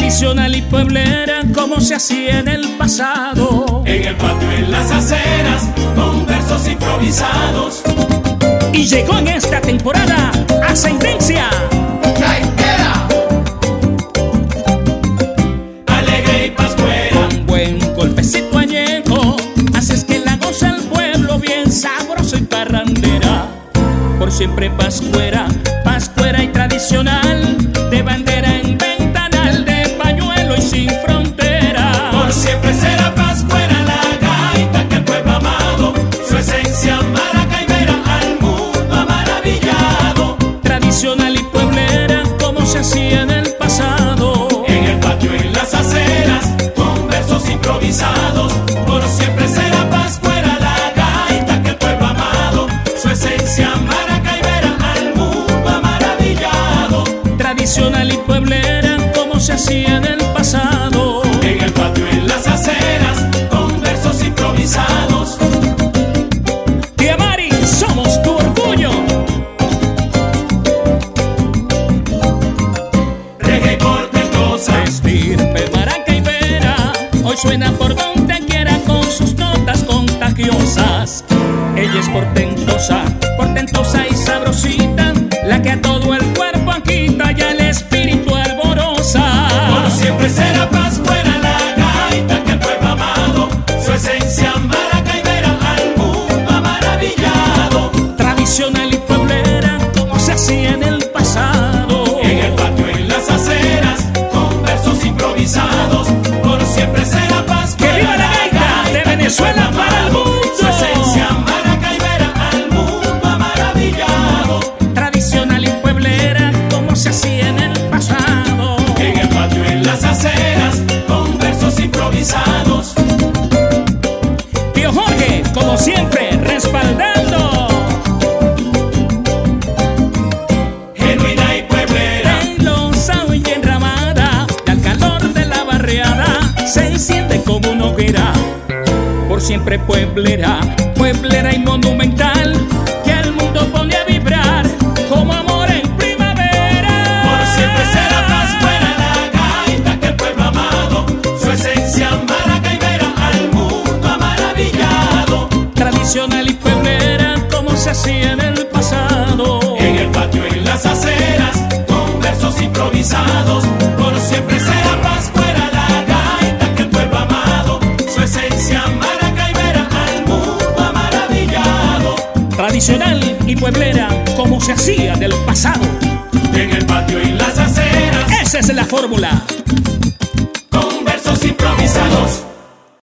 tradicional y pueblera como se hacía en el pasado. En el patio, en las aceras, con versos improvisados. Y llegó en esta temporada Ascendencia Gaitera, alegre y pascuera. con buen golpecito añejo, haces que la goce el pueblo bien sabroso y parrandera. Por siempre pascuera, pascuera y tradicional, de bandera en ventanal, de pañuelo y sin frontera. Por siempre será pascuera la gaita que el pueblo amado, su esencia maracaibera al mundo ha maravillado. Tradicional y pueblera como se hacía en el pasado. En el patio, en las aceras, con versos improvisados. Por siempre será pascuera la gaita que el pueblo amado, su esencia maracaibera al mundo ha maravillado. Tradicional y pueblera como se hacía en el pasado. En el patio, en las aceras, con versos improvisados. Tía Mari, somos tu orgullo. Reggae portentosa, Estirpe maracaibera, hoy suena por donde quiera con sus notas contagiosas. Ella es portentosa, portentosa y sabrosita, la que a todo el cuerpo agita y el espíritu alborosa. por siempre será pascuera la gaita que el pueblo amado, su esencia maracaibera al mundo ha maravillado. Tradicional y pueblera como se hacía en el pasado. En el patio, en las aceras, con versos improvisados. Por siempre será pascuera ¡Que viva la gaita de Venezuela para el mundo! su esencia maracaibera al mundo ha maravillado. Tradicional y pueblera como se hacía en el pasado. En el patio, en las aceras, con versos improvisados. Tío Jorge, como siempre, respaldando. Genuina y pueblera, En losa y enramada, y al calor de la barriada, se enciende como una hoguera. Por siempre pueblera, pueblera y monumental, que el mundo pone a vibrar como amor en primavera. por siempre será pascuera la gaita que el pueblo amado, su esencia maracaibera al mundo ha maravillado. Tradicional y pueblera como se hacía en el pasado. En el patio, en las aceras, con versos improvisados. Por siempre será pascuera la gaita que el pueblo amado, su esencia maracaibera al mundo ha maravillado. Tradicional y pueblera como se hacía del pasado. En el patio, en las aceras, Esa es la fórmula.